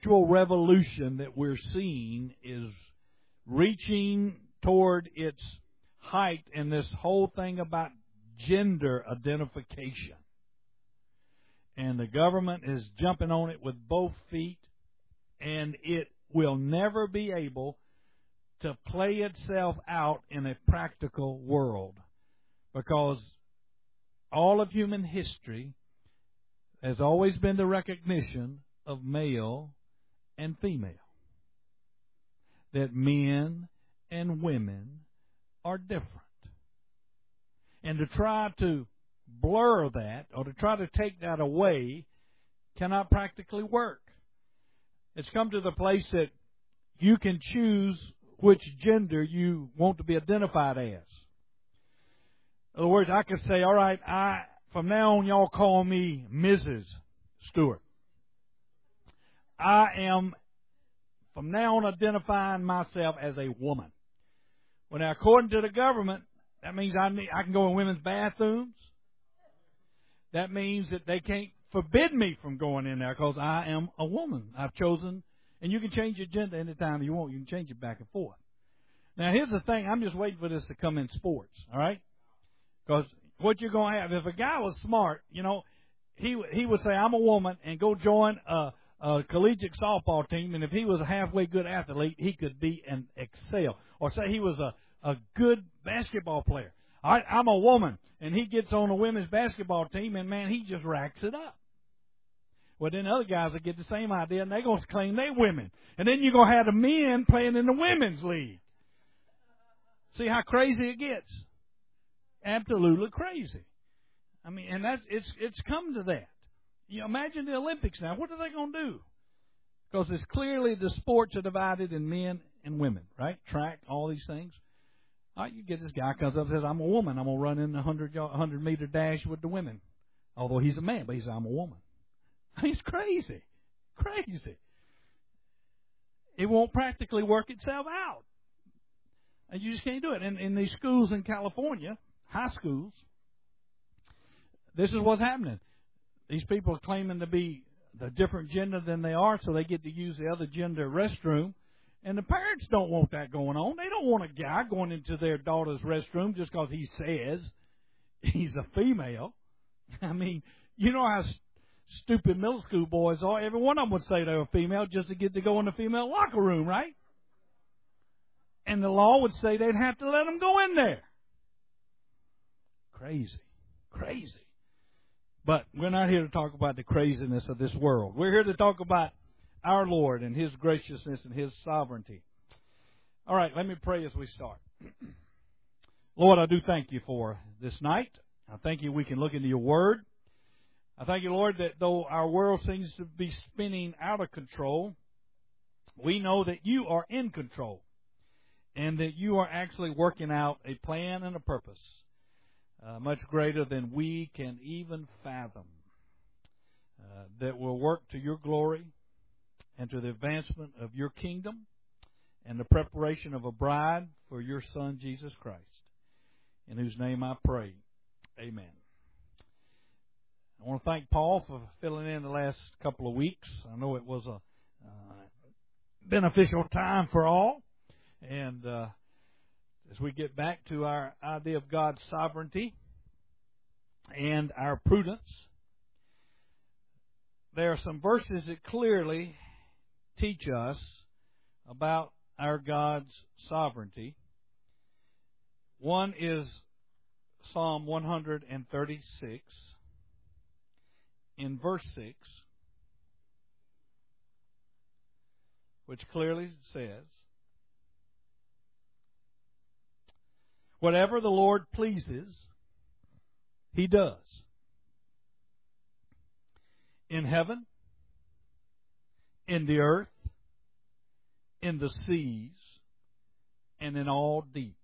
intellectual revolution that we're seeing is reaching toward its height in this whole thing about gender identification. And the government is jumping on it with both feet, and it will never be able to play itself out in a practical world, because all of human history has always been the recognition of male and female, that men and women are different. And to try to blur that or to try to take that away cannot practically work. It's come to the place that you can choose which gender you want to be identified as. In other words, I could say, all right, from now on, y'all call me Mrs. Stewart. I am, from now on, identifying myself as a woman. Well, now, according to the government, that means I can go in women's bathrooms. That means that they can't forbid me from going in there because I am a woman. I've chosen, and you can change your gender anytime you want. You can change it back and forth. Now, here's the thing. I'm just waiting for this to come in sports, all right? Because what you're going to have, if a guy was smart, you know, he would say, I'm a woman, and go join a collegiate softball team, and if he was a halfway good athlete, he could be and excel. Or say he was a good basketball player. All right, I'm a woman, and he gets on a women's basketball team, and, man, he just racks it up. Well, then other guys will get the same idea, and they're going to claim they're women. And then you're going to have the men playing in the women's league. See how crazy it gets? Absolutely crazy. I mean, and it's come to that. You know, imagine the Olympics now. What are they going to do? Because it's clearly the sports are divided in men and women, right? Track, all these things. All right, you get this guy comes up and says, I'm a woman. I'm going to run in the 100-meter dash with the women. Although he's a man, but he says, I'm a woman. He's crazy. Crazy. It won't practically work itself out. And you just can't do it. And in these schools in California, high schools, this is what's happening. These people are claiming to be the different gender than they are, so they get to use the other gender restroom. And the parents don't want that going on. They don't want a guy going into their daughter's restroom just because he says he's a female. I mean, you know how stupid middle school boys are. Every one of them would say they were female just to get to go in the female locker room, right? And the law would say they'd have to let them go in there. Crazy. Crazy. But we're not here to talk about the craziness of this world. We're here to talk about our Lord and His graciousness and His sovereignty. All right, let me pray as we start. Lord, I do thank You for this night. I thank You we can look into Your Word. I thank You, Lord, that though our world seems to be spinning out of control, we know that You are in control and that You are actually working out a plan and a purpose much greater than we can even fathom, that will work to Your glory and to the advancement of Your kingdom and the preparation of a bride for Your Son, Jesus Christ, in whose name I pray. Amen. I want to thank Paul for filling in the last couple of weeks. I know it was a beneficial time for all. And as we get back to our idea of God's sovereignty and our prudence, there are some verses that clearly teach us about our God's sovereignty. One is Psalm 136 in verse 6, which clearly says, whatever the Lord pleases, He does. In heaven, in the earth, in the seas, and in all deeps.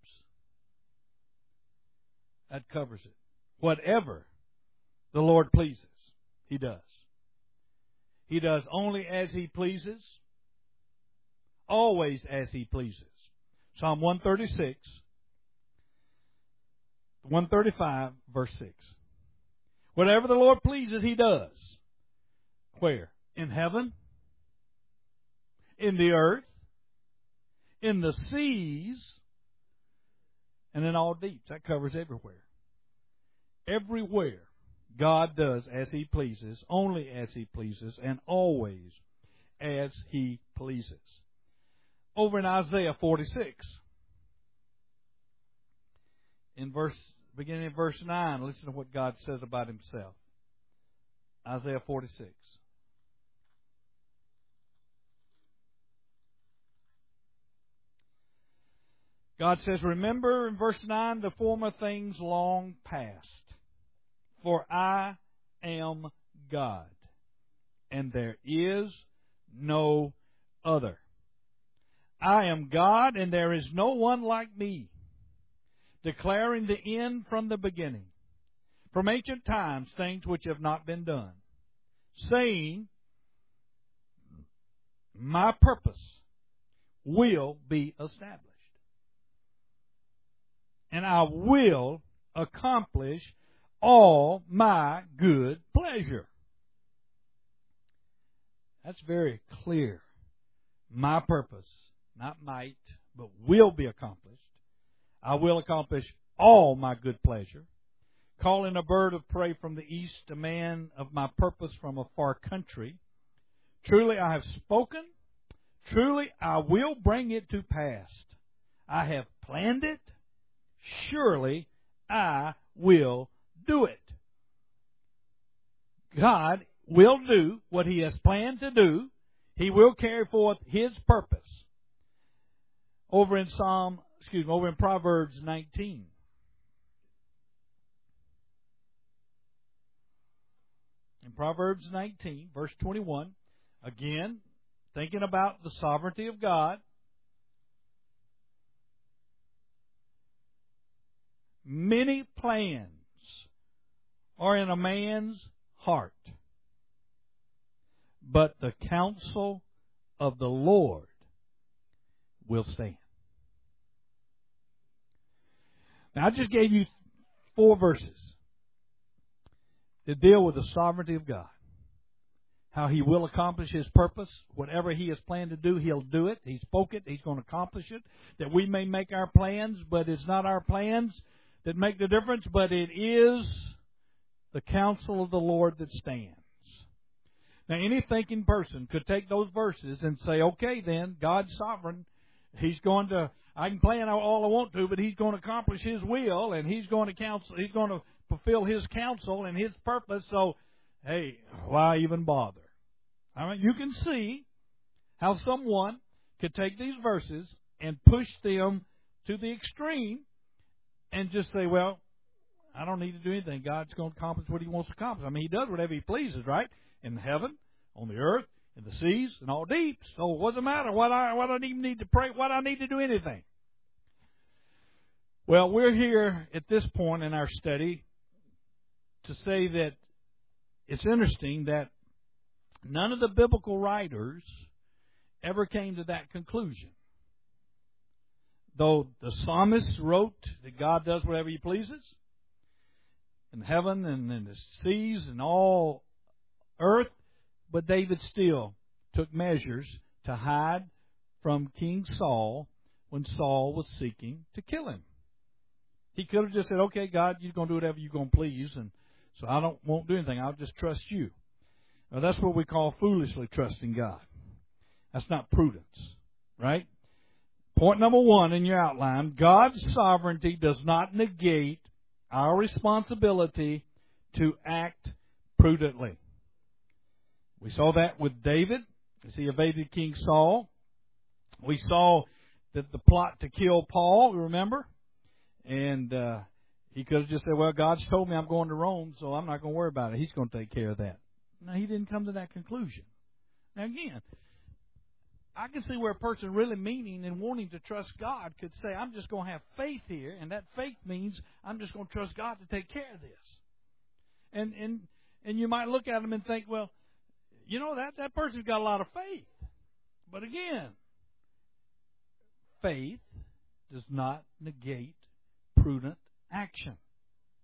That covers it. Whatever the Lord pleases, He does. He does only as He pleases, always as He pleases. Psalm 136, 135, verse 6. Whatever the Lord pleases, He does. Where? In heaven, in the earth, in the seas, and in all deeps. That covers everywhere. Everywhere God does as He pleases, only as He pleases, and always as He pleases. Over in Isaiah 46, beginning in verse 9, listen to what God says about Himself. Isaiah 46. God says, remember in verse 9 the former things long past. For I am God, and there is no other. I am God, and there is no one like me, declaring the end from the beginning, from ancient times things which have not been done, saying, my purpose will be established, and I will accomplish all my good pleasure. That's very clear. My purpose, not might, but will be accomplished. I will accomplish all my good pleasure. Calling a bird of prey from the east, a man of my purpose from a far country. Truly I have spoken. Truly I will bring it to pass. I have planned it. Surely I will do it. God will do what He has planned to do. He will carry forth His purpose. Over in Proverbs 19. In Proverbs 19, verse 21, again, thinking about the sovereignty of God. Many plans are in a man's heart, but the counsel of the Lord will stand. Now, I just gave you 4 verses that deal with the sovereignty of God. How He will accomplish His purpose. Whatever He has planned to do, He'll do it. He spoke it. He's going to accomplish it. That we may make our plans, but it's not our plans that make the difference, but it is the counsel of the Lord that stands. Now, any thinking person could take those verses and say, okay, then, God's sovereign. He's going to, I can plan all I want to, but He's going to accomplish His will, and He's going to fulfill His counsel and His purpose, so, hey, why even bother? I mean, you can see how someone could take these verses and push them to the extreme and just say, well, I don't need to do anything. God's going to accomplish what He wants to accomplish. I mean, He does whatever He pleases, right? In heaven, on the earth, in the seas, and all deeps. So what does it matter? What I even need to pray? What I need to do anything? Well, we're here at this point in our study to say that it's interesting that none of the biblical writers ever came to that conclusion. Though the psalmist wrote that God does whatever He pleases in heaven and in the seas and all earth, but David still took measures to hide from King Saul when Saul was seeking to kill him. He could have just said, okay, God, you're going to do whatever you're going to please, and so I won't do anything. I'll just trust you. Now, that's what we call foolishly trusting God. That's not prudence, right? Point number 1 in your outline, God's sovereignty does not negate our responsibility to act prudently. We saw that with David as he evaded King Saul. We saw that the plot to kill Paul, remember? And he could have just said, well, God's told me I'm going to Rome, so I'm not going to worry about it. He's going to take care of that. No, he didn't come to that conclusion. Now, again, I can see where a person really meaning and wanting to trust God could say, I'm just going to have faith here, and that faith means I'm just going to trust God to take care of this. And you might look at him and think, well, you know, that person's got a lot of faith. But again, faith does not negate prudent action.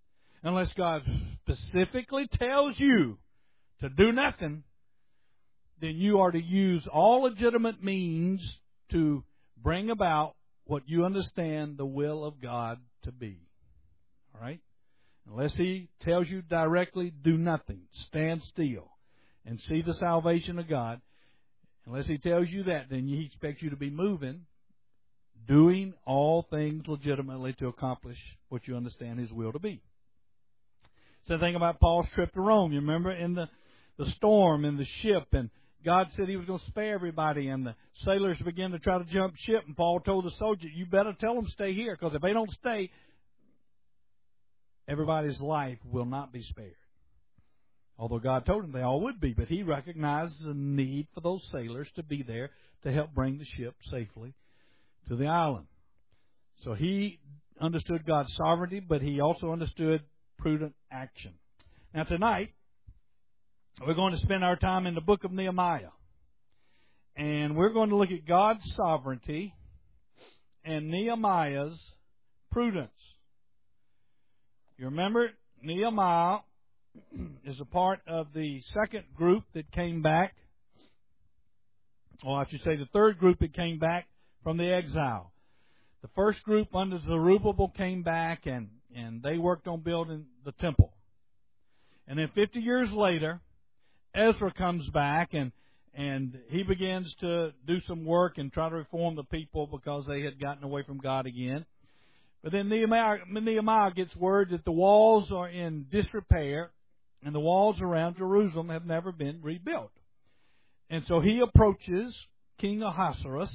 Unless God specifically tells you to do nothing, then you are to use all legitimate means to bring about what you understand the will of God to be. All right? Unless He tells you directly, do nothing. Stand still and see the salvation of God. Unless He tells you that, then He expects you to be moving, doing all things legitimately to accomplish what you understand His will to be. Same thing about Paul's trip to Rome. You remember in the storm in the ship, and God said He was going to spare everybody, and the sailors began to try to jump ship, and Paul told the soldier, you better tell them stay here, because if they don't stay, everybody's life will not be spared. Although God told him they all would be, but he recognized the need for those sailors to be there to help bring the ship safely to the island. So he understood God's sovereignty, but he also understood prudent action. Now tonight, we're going to spend our time in the book of Nehemiah. And we're going to look at God's sovereignty and Nehemiah's prudence. You remember, Nehemiah is a part of the second group that came back, or I should say the third group that came back from the exile. The first group under Zerubbabel came back, and they worked on building the temple. And then 50 years later, Ezra comes back, and he begins to do some work and try to reform the people because they had gotten away from God again. But then Nehemiah gets word that the walls are in disrepair, and the walls around Jerusalem have never been rebuilt. And so he approaches King Ahasuerus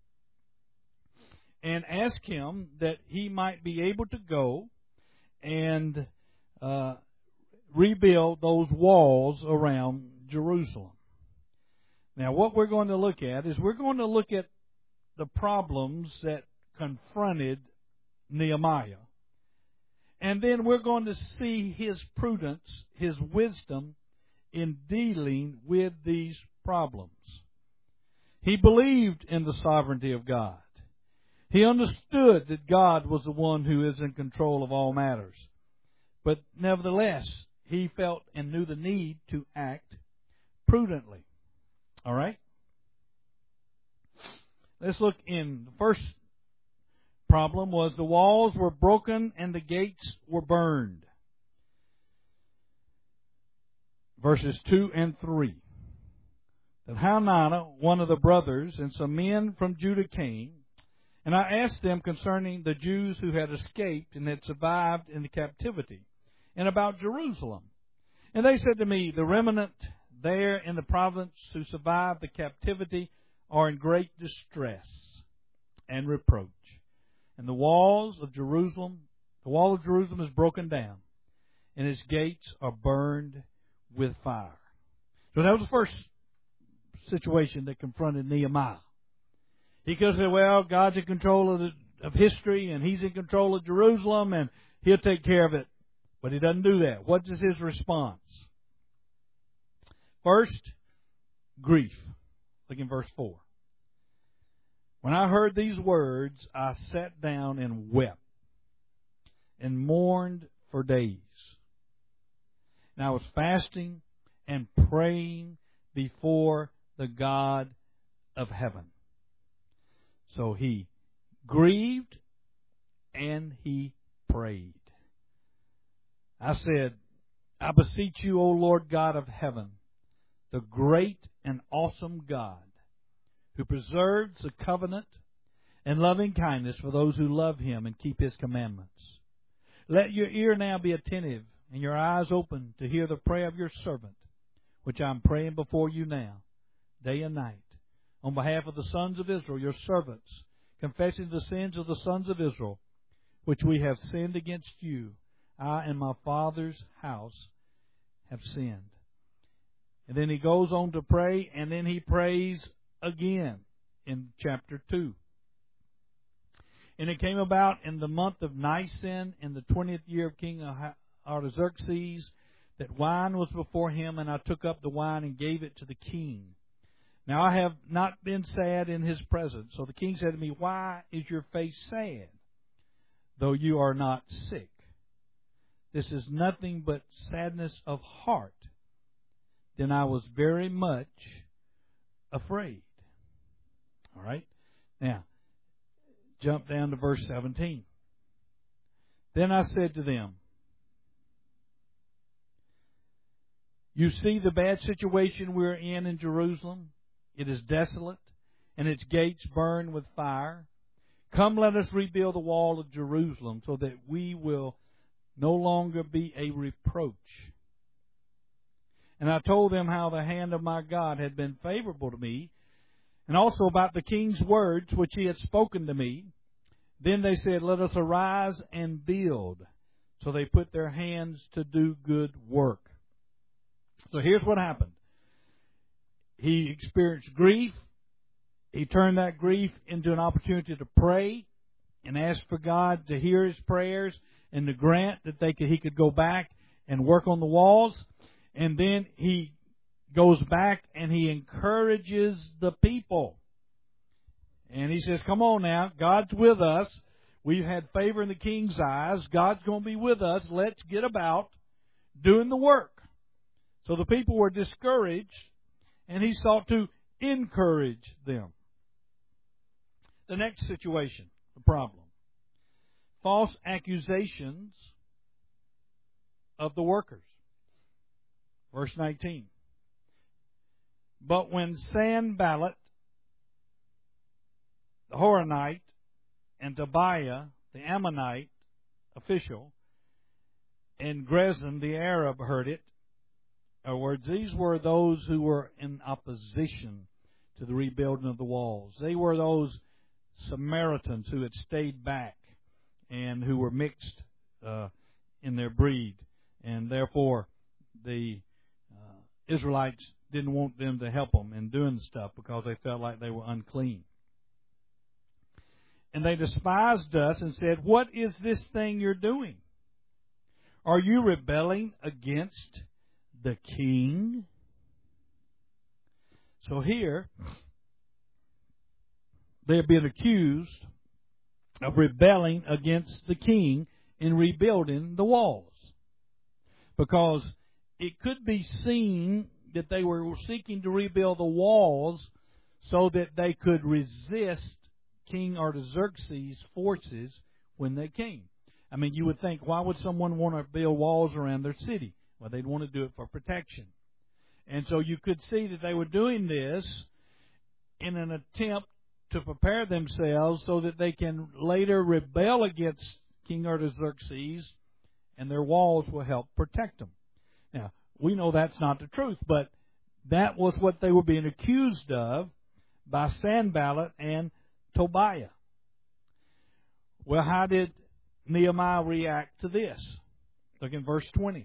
and asks him that he might be able to go and rebuild those walls around Jerusalem. Now, what we're going to look at is we're going to look at the problems that confronted Nehemiah. And then we're going to see his prudence, his wisdom in dealing with these problems. He believed in the sovereignty of God. He understood that God was the one who is in control of all matters. But nevertheless, he felt and knew the need to act prudently. All right? Let's look in the first problem was the walls were broken and the gates were burned. Verses 2 and 3. That Hananiah, one of the brothers, and some men from Judah came, and I asked them concerning the Jews who had escaped and had survived in the captivity, and about Jerusalem. And they said to me, the remnant there in the province who survived the captivity are in great distress and reproach. And the wall of Jerusalem is broken down, and its gates are burned with fire. So that was the first situation that confronted Nehemiah. He could say, well, God's in control of history, and He's in control of Jerusalem, and He'll take care of it. But He doesn't do that. What is His response? First, grief. Look in verse 4. When I heard these words, I sat down and wept and mourned for days. And I was fasting and praying before the God of heaven. So he grieved and he prayed. I said, I beseech you, O Lord God of heaven, the great and awesome God, who preserves the covenant and loving kindness for those who love Him and keep His commandments. Let your ear now be attentive and your eyes open to hear the prayer of your servant, which I am praying before you now, day and night, on behalf of the sons of Israel, your servants, confessing the sins of the sons of Israel, which we have sinned against you. I and my father's house have sinned. And then he goes on to pray, and then he prays again in chapter 2. And it came about in the month of Nisan, in the 20th year of King Artaxerxes, that wine was before him, and I took up the wine and gave it to the king. Now I have not been sad in his presence. So the king said to me, why is your face sad, though you are not sick? This is nothing but sadness of heart. Then I was very much afraid. All right? Now, jump down to verse 17. Then I said to them, you see the bad situation we're in Jerusalem? It is desolate, and its gates burn with fire. Come, let us rebuild the wall of Jerusalem, so that we will no longer be a reproach. And I told them how the hand of my God had been favorable to me, and also about the king's words which he had spoken to me. Then they said, let us arise and build. So they put their hands to do good work. So here's what happened. He experienced grief. He turned that grief into an opportunity to pray and ask for God to hear his prayers and to grant that he could go back and work on the walls. And then he goes back and he encourages the people. And he says, come on now, God's with us. We've had favor in the king's eyes. God's going to be with us. Let's get about doing the work. So the people were discouraged, and he sought to encourage them. The next situation, the problem. False accusations of the workers. Verse 19. But when Sanballat, the Horonite, and Tobiah, the Ammonite official, and Gesem, the Arab, heard it, in other words, these were those who were in opposition to the rebuilding of the walls. They were those Samaritans who had stayed back and who were mixed in their breed. And therefore, the Israelites didn't want them to help them in doing the stuff because they felt like they were unclean. And they despised us and said, what is this thing you're doing? Are you rebelling against the king? So here, they're being accused of rebelling against the king in rebuilding the walls. Because it could be seen that they were seeking to rebuild the walls so that they could resist King Artaxerxes' forces when they came. I mean, you would think, why would someone want to build walls around their city? Well, they'd want to do it for protection. And so you could see that they were doing this in an attempt to prepare themselves so that they can later rebel against King Artaxerxes, and their walls will help protect them. Now, we know that's not the truth, but that was what they were being accused of by Sanballat and Tobiah. Well, how did Nehemiah react to this? Look in verse 20.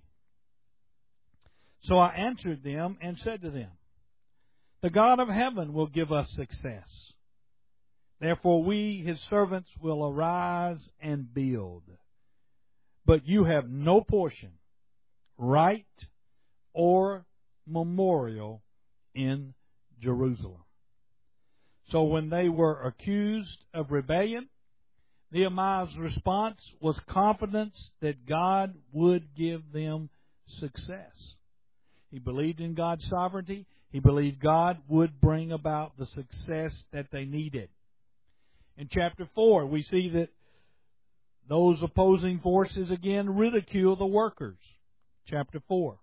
So I answered them and said to them, the God of heaven will give us success. Therefore we, his servants, will arise and build. But you have no portion, right, or memorial in Jerusalem. So when they were accused of rebellion, Nehemiah's response was confidence that God would give them success. He believed in God's sovereignty. He believed God would bring about the success that they needed. In chapter 4, we see that those opposing forces again ridicule the workers. Chapter 4.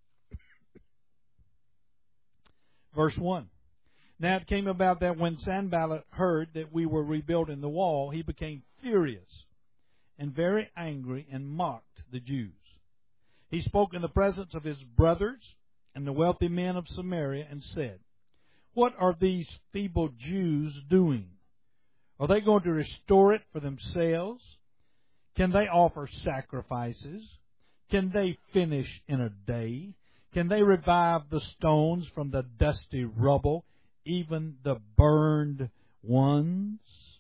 Verse 1. Now it came about that when Sanballat heard that we were rebuilding the wall, he became furious and very angry and mocked the Jews. He spoke in the presence of his brothers and the wealthy men of Samaria and said, what are these feeble Jews doing? Are they going to restore it for themselves? Can they offer sacrifices? Can they finish in a day? Can they revive the stones from the dusty rubble, even the burned ones?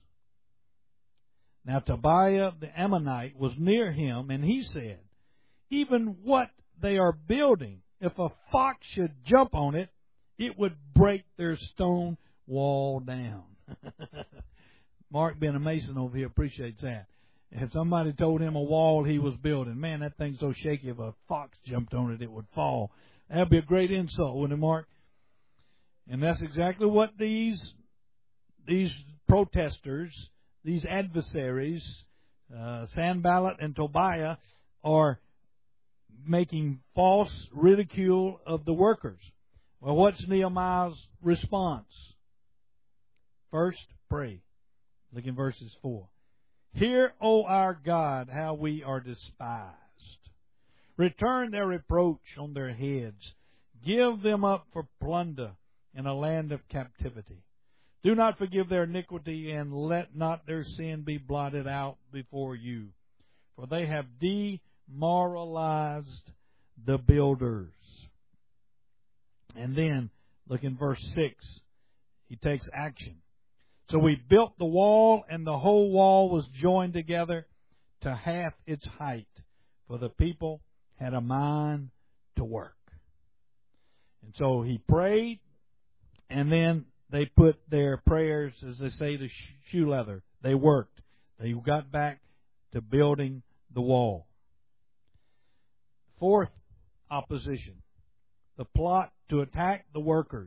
Now Tobiah the Ammonite was near him, and he said, even what they are building, if a fox should jump on it, it would break their stone wall down. Mark being a mason over here appreciates that. If somebody told him a wall he was building, man, that thing's so shaky, if a fox jumped on it, it would fall. That would be a great insult, wouldn't it, Mark? And that's exactly what these protesters, these adversaries, Sanballat and Tobiah, are making false ridicule of the workers. Well, what's Nehemiah's response? First, pray. Look in verses 4. Hear, O our God, how we are despised. Return their reproach on their heads. Give them up for plunder in a land of captivity. Do not forgive their iniquity, and let not their sin be blotted out before you. For they have demoralized the builders. And then, look in verse 6. He takes action. So we built the wall, and the whole wall was joined together to half its height, for the people had a mind to work. And so he prayed, and then they put their prayers, as they say, to shoe leather. They worked. They got back to building the wall. Fourth opposition, the plot to attack the workers.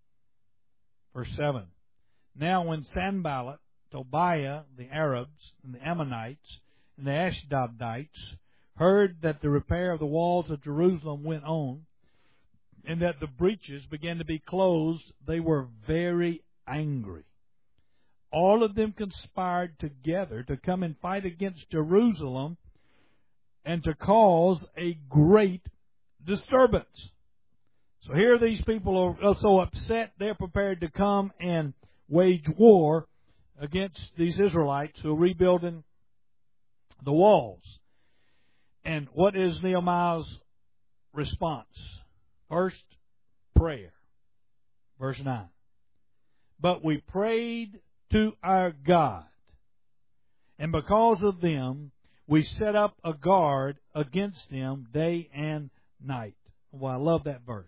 Verse 7. Now when Sanballat, Tobiah, the Arabs, and the Ammonites, and the Ashdodites heard that the repair of the walls of Jerusalem went on, and that the breaches began to be closed, they were very angry. All of them conspired together to come and fight against Jerusalem and to cause a great disturbance. So here these people are so upset, they're prepared to come and wage war against these Israelites who are rebuilding the walls. And what is Nehemiah's response? First, prayer. Verse 9. But we prayed to our God, and because of them, we set up a guard against them day and night. Well, I love that verse.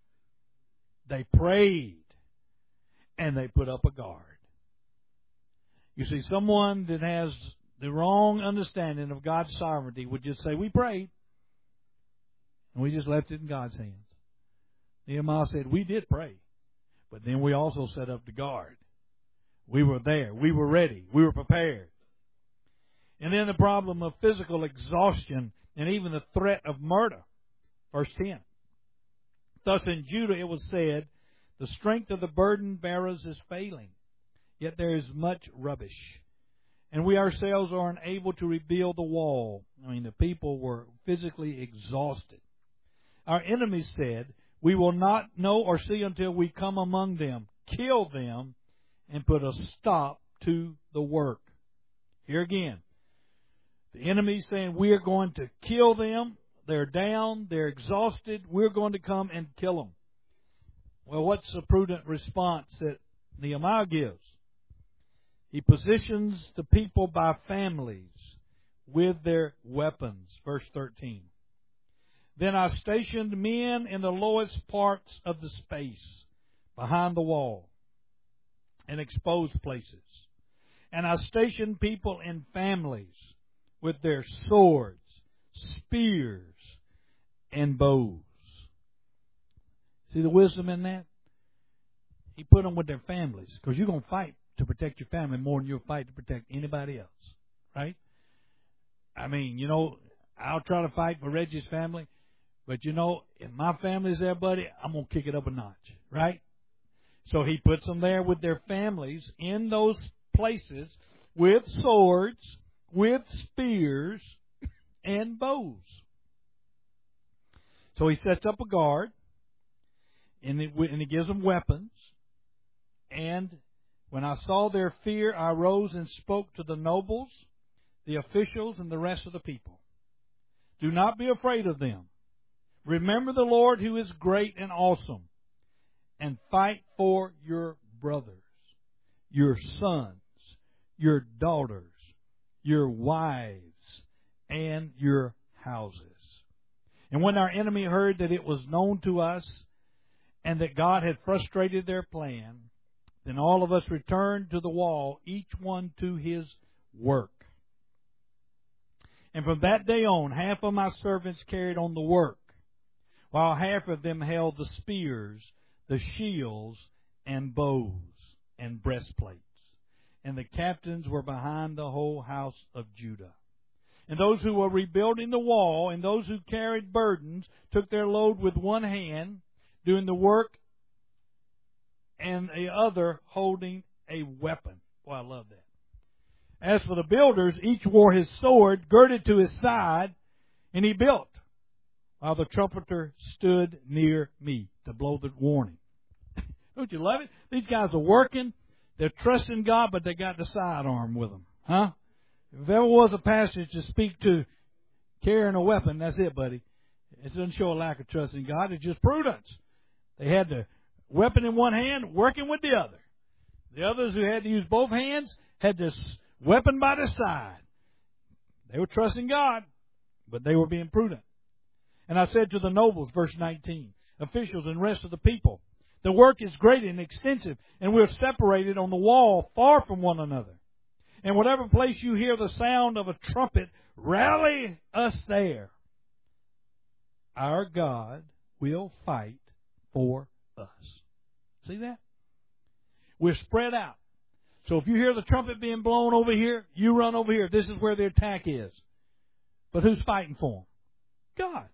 They prayed, and they put up a guard. You see, someone that has the wrong understanding of God's sovereignty would just say, we prayed, and we just left it in God's hands. Nehemiah said, we did pray, but then we also set up the guard. We were there. We were ready. We were prepared. And then the problem of physical exhaustion and even the threat of murder. Verse 10. Thus in Judah it was said, the strength of the burden bearers is failing, yet there is much rubbish, and we ourselves are unable to rebuild the wall. I mean, the people were physically exhausted. Our enemies said, we will not know or see until we come among them, kill them, and put a stop to the work. Here again, the enemy saying, we are going to kill them. They're down. They're exhausted. We're going to come and kill them. Well, what's the prudent response that Nehemiah gives? He positions the people by families with their weapons. Verse 13. Then I stationed men in the lowest parts of the space behind the wall and exposed places. And I stationed people in families with their swords, spears, and bows. See the wisdom in that? He put them with their families, because you're going to fight to protect your family more than you'll fight to protect anybody else, right? I mean, you know, I'll try to fight for Reggie's family, but you know, if my family's there, buddy, I'm going to kick it up a notch, right? So he puts them there with their families in those places with swords, with spears, and bows. So he sets up a guard, and he gives them weapons. And when I saw their fear, I rose and spoke to the nobles, the officials, and the rest of the people. Do not be afraid of them. Remember the Lord who is great and awesome, and fight for your brothers, your sons, your daughters, your wives, and your houses. And when our enemy heard that it was known to us and that God had frustrated their plan, then all of us returned to the wall, each one to his work. And from that day on, half of my servants carried on the work, while half of them held the spears, the shields, and bows and breastplates. And the captains were behind the whole house of Judah. And those who were rebuilding the wall and those who carried burdens took their load with one hand, doing the work, and the other holding a weapon. Boy, I love that. As for the builders, each wore his sword girded to his side, and he built, while the trumpeter stood near me to blow the warning. Don't you love it? These guys are working. They're trusting God, but they got the sidearm with them. Huh? If there was a passage to speak to carrying a weapon, that's it, buddy. It doesn't show a lack of trust in God. It's just prudence. They had the weapon in one hand, working with the other. The others who had to use both hands had this weapon by their side. They were trusting God, but they were being prudent. And I said to the nobles, verse 19, officials and rest of the people, the work is great and extensive, and we're separated on the wall far from one another. And whatever place you hear the sound of a trumpet, rally us there. Our God will fight for us. See that? We're spread out. So if you hear the trumpet being blown over here, you run over here. This is where the attack is. But who's fighting for them? God.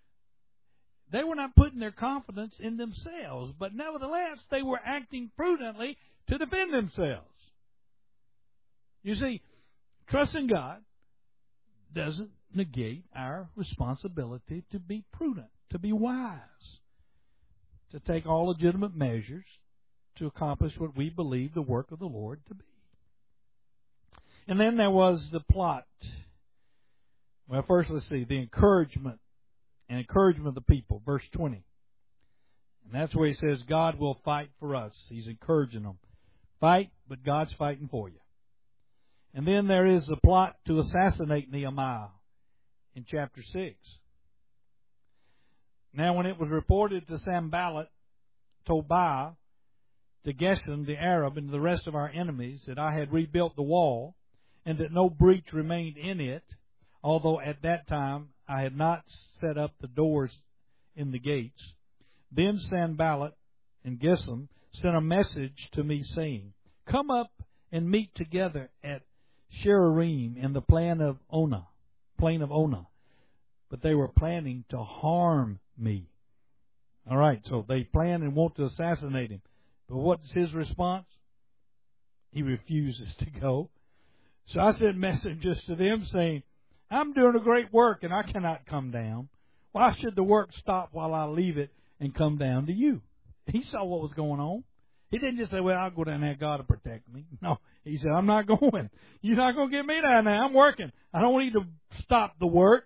They were not putting their confidence in themselves, but nevertheless, they were acting prudently to defend themselves. You see, trusting God doesn't negate our responsibility to be prudent, to be wise, to take all legitimate measures to accomplish what we believe the work of the Lord to be. And then there was the plot. Well, first let's see, the encouragement of the people, verse 20. And that's where he says, God will fight for us. He's encouraging them. Fight, but God's fighting for you. And then there is the plot to assassinate Nehemiah in chapter 6. Now when it was reported to Sanballat, Tobiah, to Geshem the Arab, and the rest of our enemies, that I had rebuilt the wall, and that no breach remained in it, although at that time I had not set up the doors in the gates, then Sanballat and Geshem sent a message to me, saying, Come up and meet together at Sherarim in the plain of Ona. But they were planning to harm me. All right, so they plan and want to assassinate him. But what's his response? He refuses to go. So I sent messengers to them saying, I'm doing a great work and I cannot come down. Why should the work stop while I leave it and come down to you? He saw what was going on. He didn't just say, well, I'll go down there, God will protect me. No, he said, I'm not going. You're not going to get me down there. I'm working. I don't need to stop the work.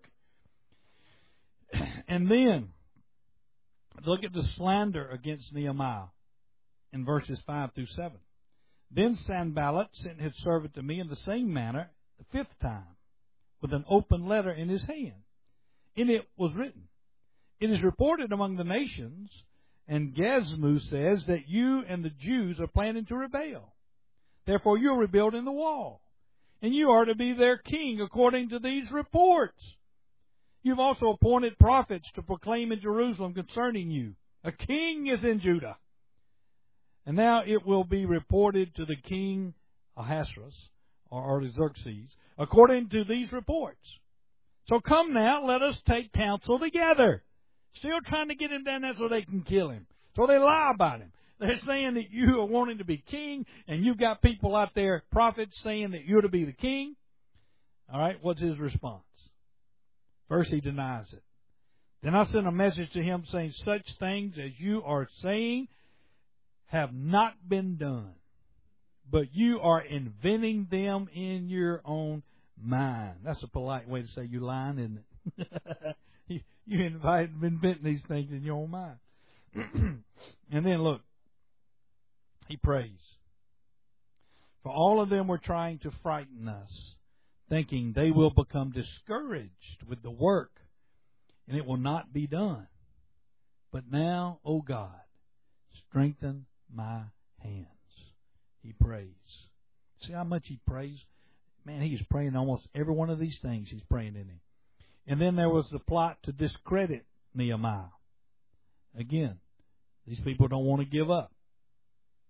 And then, look at the slander against Nehemiah in verses 5 through 7. Then Sanballat sent his servant to me in the same manner the fifth time, with an open letter in his hand. In it was written, It is reported among the nations, and Gazmu says that you and the Jews are planning to rebel. Therefore you are rebuilding the wall, and you are to be their king according to these reports. You've also appointed prophets to proclaim in Jerusalem concerning you. A king is in Judah. And now it will be reported to the king Ahasuerus, or Artaxerxes, according to these reports. So come now, let us take counsel together. Still trying to get him down there so they can kill him. So they lie about him. They're saying that you are wanting to be king, and you've got people out there, prophets, saying that you're to be the king. All right, what's his response? First, he denies it. Then I sent a message to him saying, Such things as you are saying have not been done, but you are inventing them in your own mind. That's a polite way to say you're lying, isn't it? You inventing these things in your own mind. And then look, he prays. For all of them were trying to frighten us, thinking they will become discouraged with the work, and it will not be done. But now, O God, strengthen my hands. He prays. See how much he prays? Man, he is praying almost every one of these things he's praying in him. And then there was the plot to discredit Nehemiah. Again, these people don't want to give up.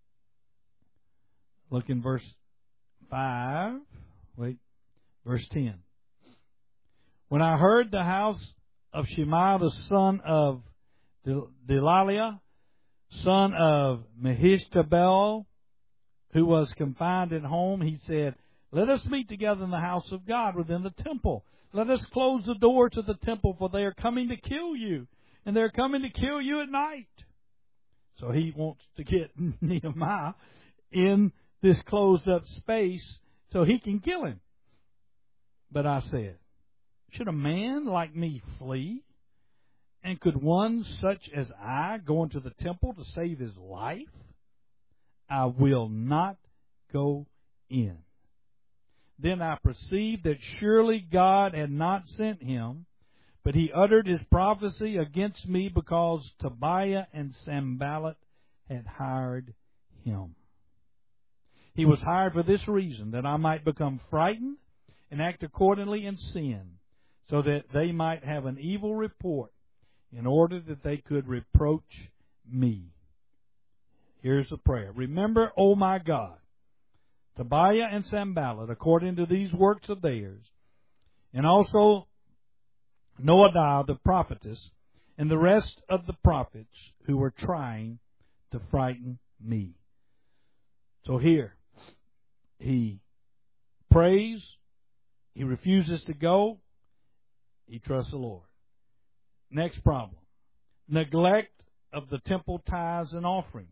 Look in verse 5. Wait, verse 10. When I heard the house of Shemaiah the son of Delaliah, son of Mehistabel, who was confined at home, he said, let us meet together in the house of God within the temple. Let us close the door to the temple, for they are coming to kill you, and they're coming to kill you at night. So he wants to get Nehemiah in this closed-up space so he can kill him. But I said, should a man like me flee? And could one such as I go into the temple to save his life? I will not go in. Then I perceived that surely God had not sent him, but he uttered his prophecy against me because Tobiah and Sanballat had hired him. He was hired for this reason, that I might become frightened and act accordingly in sin, so that they might have an evil report, in order that they could reproach me. Here's the prayer. Remember, O my God, Tobiah and Sanballat, according to these works of theirs, and also Noadiah the prophetess, and the rest of the prophets who were trying to frighten me. So here, he prays, he refuses to go, he trusts the Lord. Next problem, neglect of the temple tithes and offerings.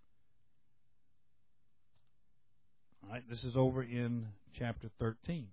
All right, this is over in chapter 13.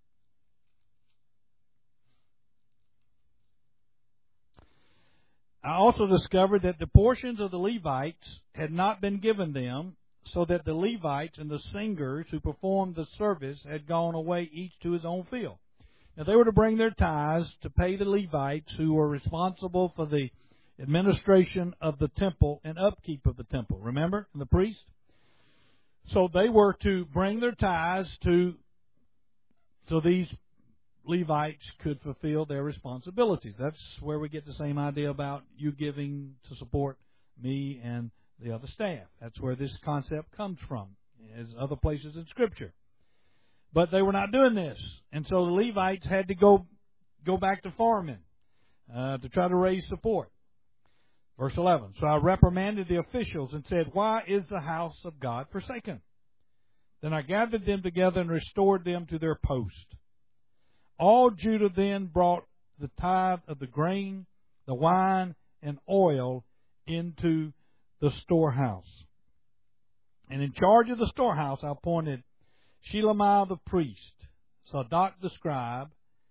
I also discovered that the portions of the Levites had not been given them, so that the Levites and the singers who performed the service had gone away each to his own field. Now they were to bring their tithes to pay the Levites who were responsible for the administration of the temple and upkeep of the temple. Remember? The priest? So they were to bring their tithes so these Levites could fulfill their responsibilities. That's where we get the same idea about you giving to support me and the other staff. That's where this concept comes from, as other places in Scripture. But they were not doing this, and so the Levites had to go back to farming to try to raise support. Verse 11, so I reprimanded the officials and said, why is the house of God forsaken? Then I gathered them together and restored them to their post. All Judah then brought the tithe of the grain, the wine, and oil into the storehouse. And in charge of the storehouse I appointed Shelemiah the priest, Zadok the scribe,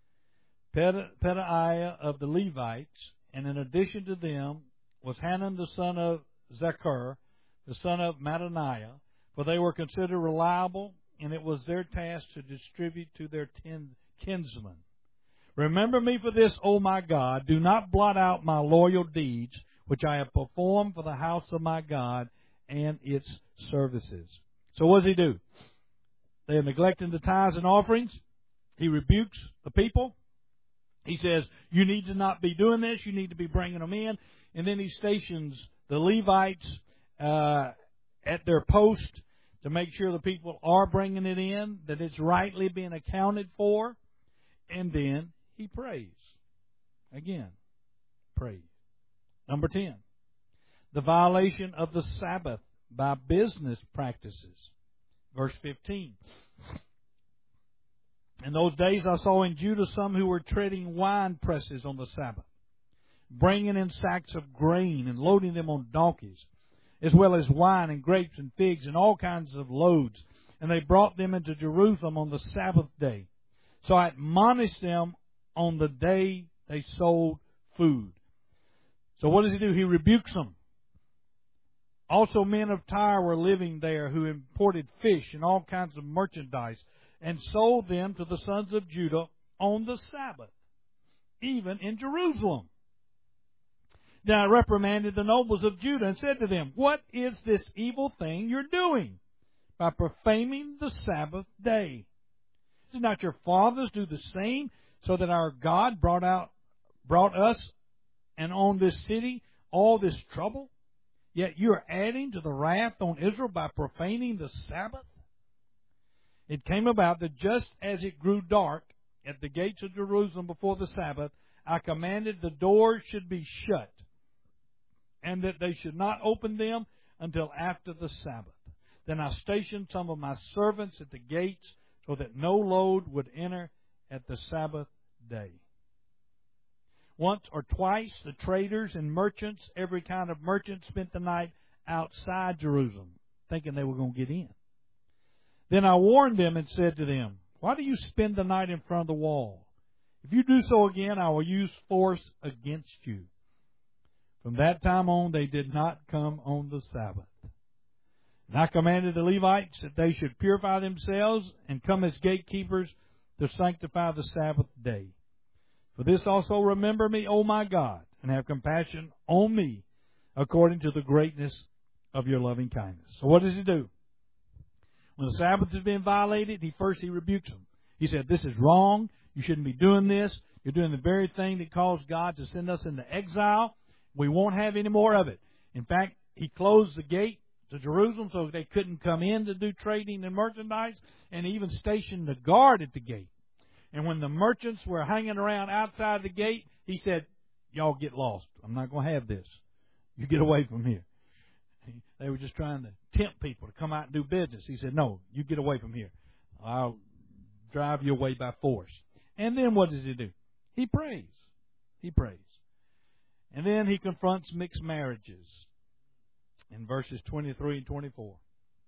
Pedaiah of the Levites, and in addition to them was Hanan the son of Zechar, the son of Mattaniah, for they were considered reliable, and it was their task to distribute to their kinsmen. Remember me for this, O my God. Do not blot out my loyal deeds, which I have performed for the house of my God and its services. So what does he do? They are neglecting the tithes and offerings. He rebukes the people. He says, you need to not be doing this. You need to be bringing them in. And then he stations the Levites at their post to make sure the people are bringing it in, that it's rightly being accounted for. And then he prays. Again, prays. Number 10, the violation of the Sabbath by business practices. Verse 15. In those days I saw in Judah some who were treading wine presses on the Sabbath, bringing in sacks of grain and loading them on donkeys, as well as wine and grapes and figs and all kinds of loads. And they brought them into Jerusalem on the Sabbath day. So I admonished them on the day they sold food. So what does he do? He rebukes them. Also men of Tyre were living there who imported fish and all kinds of merchandise and sold them to the sons of Judah on the Sabbath, even in Jerusalem. Then I reprimanded the nobles of Judah and said to them, what is this evil thing you're doing by profaning the Sabbath day? Did not your fathers do the same, so that our God brought us and on this city all this trouble? Yet you are adding to the wrath on Israel by profaning the Sabbath? It came about that just as it grew dark at the gates of Jerusalem before the Sabbath, I commanded the doors should be shut, and that they should not open them until after the Sabbath. Then I stationed some of my servants at the gates so that no load would enter at the Sabbath day. Once or twice, the traders and merchants, every kind of merchant, spent the night outside Jerusalem, thinking they were going to get in. Then I warned them and said to them, "Why do you spend the night in front of the wall? If you do so again, I will use force against you." From that time on, they did not come on the Sabbath. And I commanded the Levites that they should purify themselves and come as gatekeepers to sanctify the Sabbath day. For this also remember me, O my God, and have compassion on me according to the greatness of your loving kindness. So what does he do? When the Sabbath has been violated, he rebukes them. He said, "This is wrong. You shouldn't be doing this. You're doing the very thing that caused God to send us into exile. We won't have any more of it." In fact, he closed the gate to Jerusalem so they couldn't come in to do trading and merchandise, and he even stationed a guard at the gate. And when the merchants were hanging around outside the gate, he said, "Y'all get lost. I'm not going to have this. You get away from here." They were just trying to tempt people to come out and do business. He said, "No, you get away from here. I'll drive you away by force." And then what does he do? He prays. He prays. And then he confronts mixed marriages in verses 23 and 24.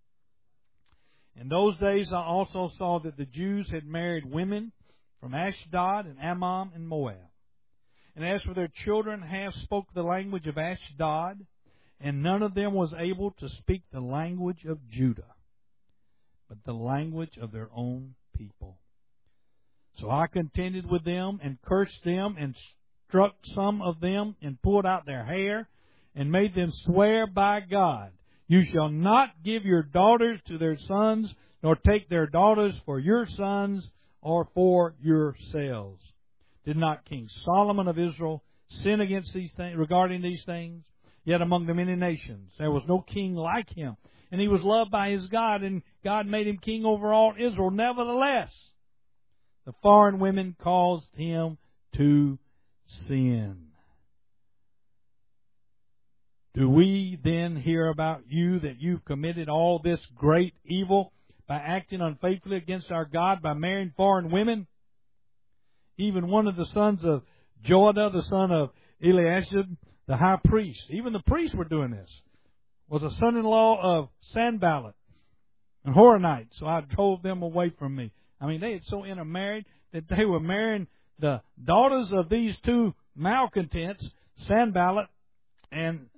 "In those days I also saw that the Jews had married women from Ashdod and Ammon and Moab. And as for their children, half spoke the language of Ashdod, and none of them was able to speak the language of Judah, but the language of their own people. So I contended with them and cursed them and struck some of them and pulled out their hair and made them swear by God, 'You shall not give your daughters to their sons, nor take their daughters for your sons or for yourselves.' Did not King Solomon of Israel sin against these things, regarding these things? Yet among the many nations there was no king like him, and he was loved by his God, and God made him king over all Israel. Nevertheless, the foreign women caused him to sin. Do we then hear about you that you've committed all this great evil by acting unfaithfully against our God, by marrying foreign women? Even one of the sons of Joiada, the son of Eliashib, the high priest, even the priests were doing this, was a son-in-law of Sanballat and Horonite, so I drove them away from me." I mean, they had so intermarried that they were marrying the daughters of these two malcontents, Sanballat, and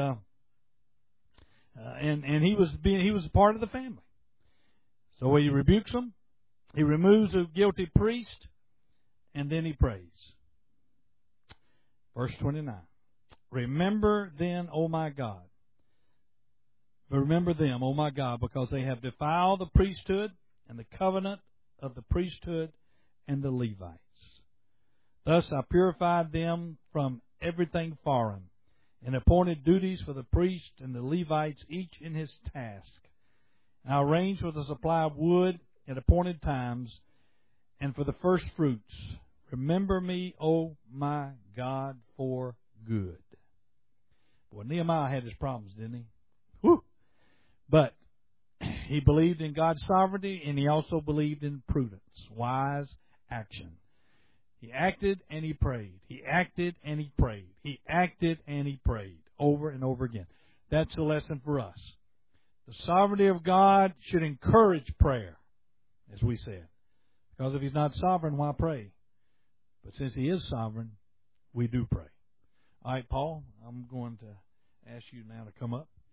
he was part of the family. So he rebukes them, he removes a guilty priest, and then he prays. Verse 29. Remember them, O my God, because they have defiled the priesthood and the covenant of the priesthood and the Levites. Thus I purified them from everything foreign, and appointed duties for the priest and the Levites, each in his task. And I arranged for the supply of wood at appointed times, and for the first fruits. Remember me, O my God, for good. Well, Nehemiah had his problems, didn't he? Whew. But he believed in God's sovereignty, and he also believed in prudence, wise action. He acted and he prayed. He acted and he prayed. He acted and he prayed over and over again. That's the lesson for us. The sovereignty of God should encourage prayer, as we said. Because if He's not sovereign, why pray? But since He is sovereign, we do pray. All right, Paul, I'm going to ask you now to come up.